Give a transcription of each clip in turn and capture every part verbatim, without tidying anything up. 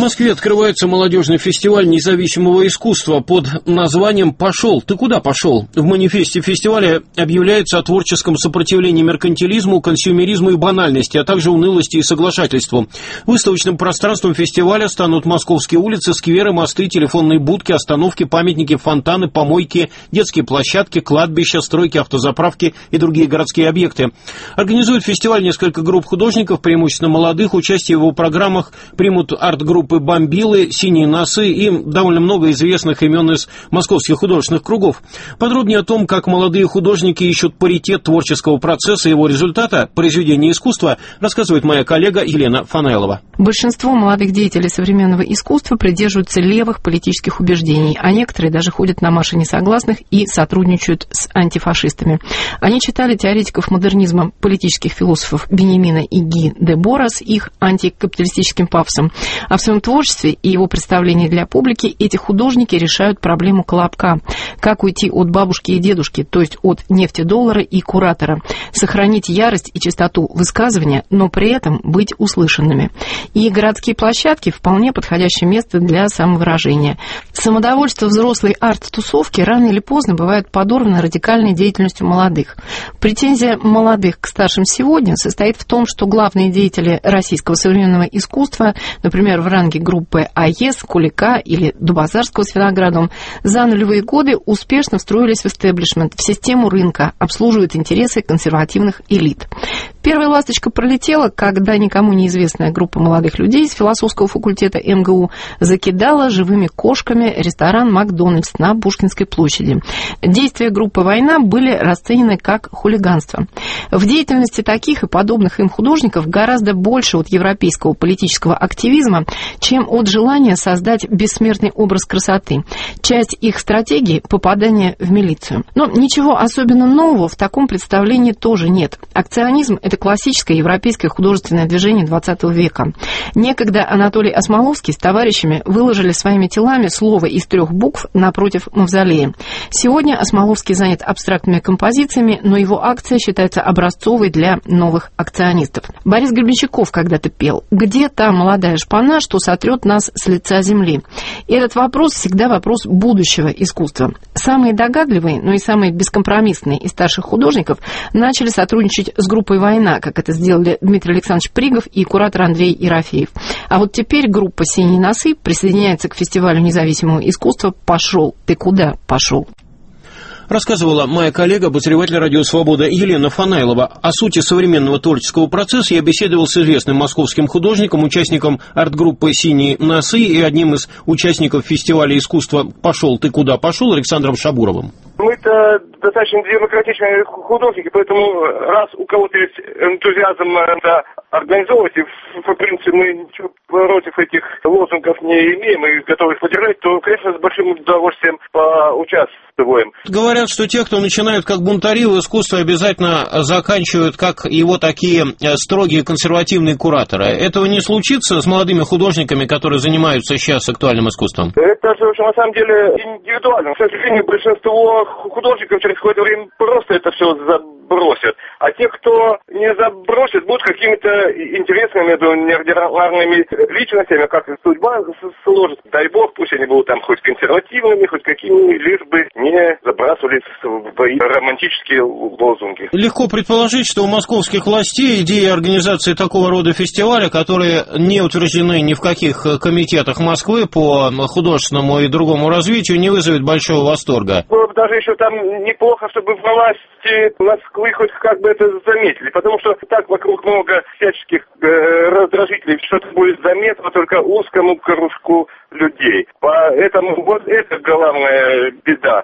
Москве открывается молодежный фестиваль независимого искусства под названием «Пошел. Ты куда пошел?». В манифесте фестиваля объявляется о творческом сопротивлении меркантилизму, консюмеризму и банальности, а также унылости и соглашательству. Выставочным пространством фестиваля станут московские улицы, скверы, мосты, телефонные будки, остановки, памятники, фонтаны, помойки, детские площадки, кладбища, стройки, автозаправки и другие городские объекты. Организует фестиваль несколько групп художников, преимущественно молодых. Участие в его программах примут арт-группы «Бомбилы», «Синие носы» и довольно много известных имен из московских художественных кругов. Подробнее о том, как молодые художники ищут паритет творческого процесса и его результата, произведения искусства, рассказывает моя коллега Елена Фанайлова. Большинство молодых деятелей современного искусства придерживаются левых политических убеждений, а некоторые даже ходят на марши несогласных и сотрудничают с антифашистами. Они читали теоретиков модернизма, политических философов Беньямина и Ги Дебора с их антикапиталистическим пафосом. А в своем творчестве и его представлении для публики эти художники решают проблему колобка. Как уйти от бабушки и дедушки, то есть от нефтедоллара и куратора. Сохранить ярость и чистоту высказывания, но при этом быть услышанными. И городские площадки вполне подходящее место для самовыражения. Самодовольство взрослой арт-тусовки рано или поздно бывает подорвано радикальной деятельностью молодых. Претензия молодых к старшим сегодня состоит в том, что главные деятели российского современного искусства, например, в ранге группы АЕС, Кулика или Дубазарского с Виноградовым, за нулевые годы успешно встроились в истеблишмент, в систему рынка, обслуживают интересы консервативных элит. Первая ласточка пролетела, когда никому неизвестная группа молодых людей с философского факультета эм гэ у закидала живыми кошками ресторан «Макдональдс» на Пушкинской площади. Действия группы «Война» были расценены как хулиганство. В деятельности таких и подобных им художников гораздо больше от европейского политического активизма, чем от желания создать бессмертный образ красоты. Часть их стратегии – попадание в милицию. Но ничего особенно нового в таком представлении тоже нет. Акционизм – это классическое европейское художественное движение двадцатого века. Некогда Анатолий Осмоловский с товарищами выложили своими телами слово из трех букв напротив мавзолея. Сегодня Осмоловский занят абстрактными композициями, но его акция считается образцовой для новых акционистов. Борис Гребенщиков когда-то пел: «Где та молодая шпана, что сотрет нас с лица земли?» И этот вопрос всегда вопрос будущего искусства. Самые догадливые, но и самые бескомпромиссные из старших художников начали сотрудничать с группой «Война», как это сделали Дмитрий Александрович Пригов и куратор Андрей Ерофеев. А вот теперь группа «Синие носы» присоединяется к фестивалю независимого искусства «Пошел. Ты куда пошел?». Рассказывала моя коллега, обозреватель «Радио Свобода» Елена Фанайлова. О сути современного творческого процесса я беседовал с известным московским художником, участником арт-группы «Синие носы» и одним из участников фестиваля искусства «Пошел. Ты куда пошел?» Александром Шабуровым. Мы-то достаточно демократичные художники, поэтому раз у кого-то есть энтузиазм да, организовывать, и в принципе мы ничего против этих лозунгов не имеем и готовы их поддержать, то, конечно, с большим удовольствием поучаствуем. Говорят, что те, кто начинают как бунтари в искусстве, обязательно заканчивают как его такие строгие консервативные кураторы. Этого не случится с молодыми художниками, которые занимаются сейчас актуальным искусством? Это же, на самом деле, индивидуально. К сожалению, большинство художников через какое-то время просто это все забросят. А те, кто не забросит, будут какими-то интересными между неординарными личностями, как судьба сложится. Дай бог, пусть они будут там хоть консервативными, хоть какими, лишь бы не забрасывались в романтические лозунги. Легко предположить, что у московских властей идеи организации такого рода фестиваля, которые не утверждены ни в каких комитетах Москвы по художественному и другому развитию, не вызовет большого восторга. Было бы даже еще там неплохо, чтобы власти Москвы хоть как бы это заметили, потому что так вокруг много всяческих э, раздражителей, что-то будет заметно только узкому кружку людей. Поэтому вот это главная беда.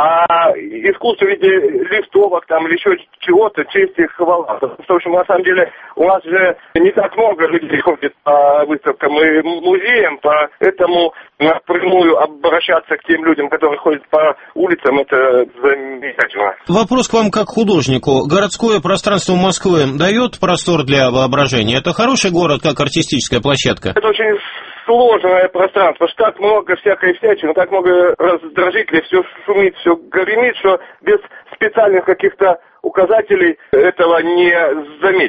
А искусство в виде листовок там или еще чего-то, честь и хвала. Потому что, в общем, на самом деле, у нас же не так много людей ходит по выставкам и музеям, поэтому напрямую обращаться к тем людям, которые ходят по улицам, это замечательно. Вопрос к вам как художнику. Городское пространство Москвы дает простор для воображения? Это хороший город, как артистическая площадка? Это очень сложное пространство, что так много всякой всячины, так много раздражителей, все шумит, все гремит, что без специальных каких-то указателей этого не заметишь. Я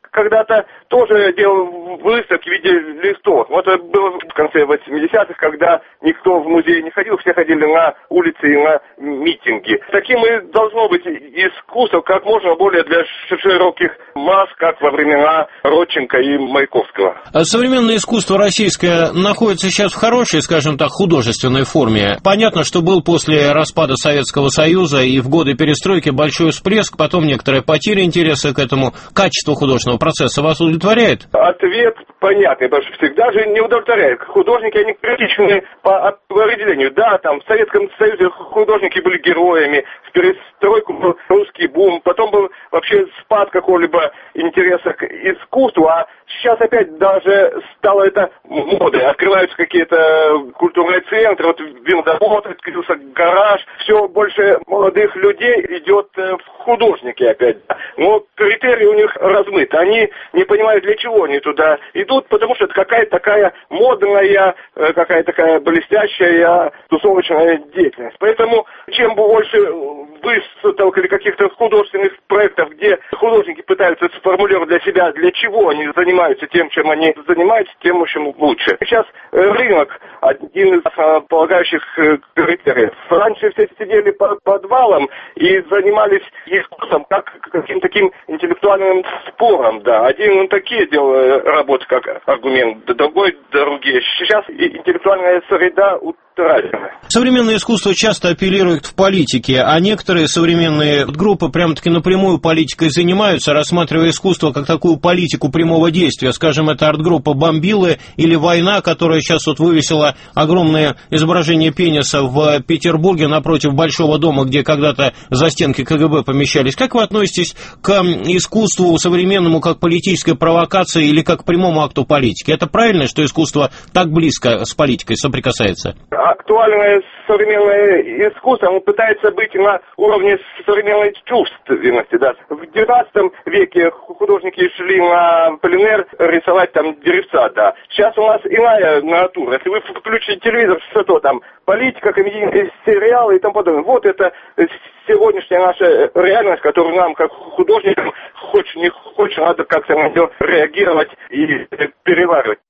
когда-то тоже делал выставки в виде листов. Вот это было в конце восьмидесятых, когда никто в музей не ходил, все ходили на улицы и на митинги. Таким и должно быть искусство как можно более для широких масс, как во времена Родченко и Маяковского. Современное искусство российское находится сейчас в хорошей, скажем так, художественной форме. Понятно, что был после распада Советского Союза и в годы перестройки большой всплеск, потом некоторая потеря интереса к этому. Качество художественного процесса вас удовлетворяет? Ответ понятный, потому что всегда же не удовлетворяет. Художники, они критичны по определению. Да, там в Советском Союзе художники были героями, в перестройку был русский бум, потом был вообще спад какого-либо интереса к искусству, а сейчас опять даже стало это модой. Открываются какие-то культурные центры, вот винзавод, открылся гараж, все больше молодых людей идет в художники опять. Но критерии у них размыты. Они не понимают, для чего они туда идут, потому что это какая-то такая модная, какая-то такая блестящая тусовочная деятельность. Поэтому чем больше выставок или каких-то художественных проектов, где художники пытаются сформулировать для себя, для чего они занимаются тем, чем они занимаются, тем, в общем, лучше. Сейчас рынок один из основополагающих критериев. Раньше все сидели по подвалам и занимались искусством как каким-то таким интеллектуальным спором, да. Один он такие делал работы, как аргумент, другой другие. Сейчас интеллектуальная среда утрачена. Современное искусство часто апеллирует в политике, а некоторые современные группы прямо-таки напрямую политикой занимаются, рассматривая искусство как такую политику прямого действия. Скажем, это арт-группа «Бомбилы» или «Война», которая сейчас вот вывесила огромное изображение пениса в Петербурге напротив Большого дома, где когда-то застенки КГБ помещались. Как вы относитесь к искусству современному как политической провокации или как прямому акту политики? Это правильно, что искусство так близко с политикой соприкасается? Актуальное современное искусство, оно пытается быть на уровне современной чувственности, да. В девятнадцатом веке художники шли на пленэр рисовать там деревца, да. Сейчас у нас иная натура. Если вы включите телевизор, что то там, политика, комедийные сериалы и тому подобное. Вот это сегодняшняя наша реальность, которую нам, как художникам, хочешь не хочешь, надо как-то на нее реагировать и переваривать.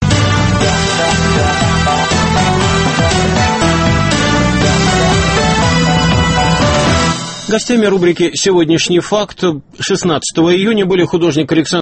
Гостями рубрики «Сегодняшний факт» шестнадцатого июня были художник Александр